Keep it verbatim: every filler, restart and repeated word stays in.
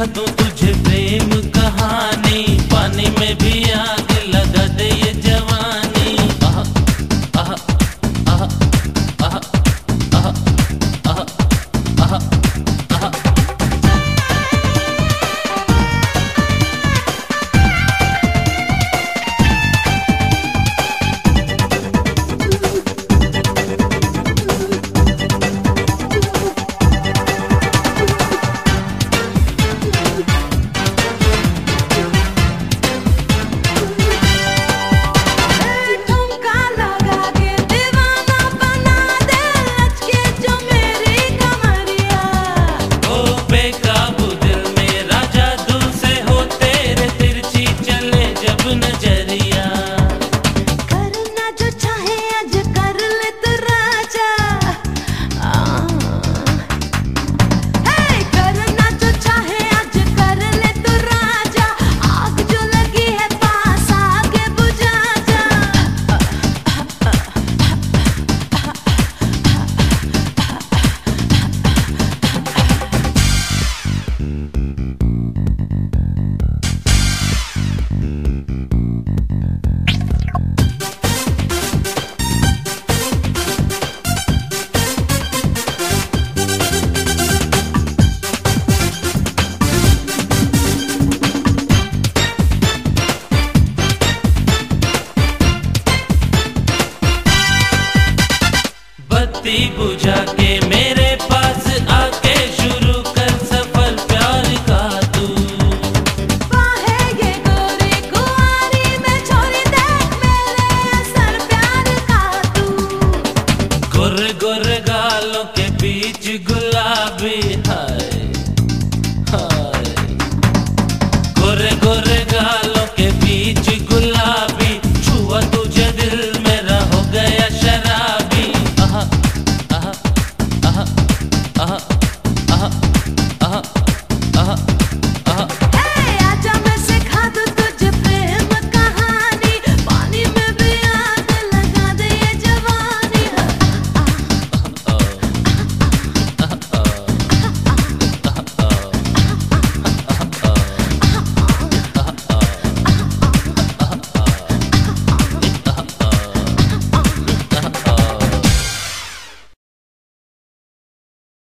लिखा दूं तुझे प्रेम कहानी, पानी में भी आग लगा दे ये जवानी। आह आह आह आह आह आह आह आह। बत्ती बुझा के मेरे पास आके शुरू कर सफर प्यार का तू। बाहें ये गोरी कुंवारी में छोड़ दे मेरे असर प्यार का तू। गोरे गोरे गालों के बीच गुलाबी हाय हाय, गोरे गोरे गाल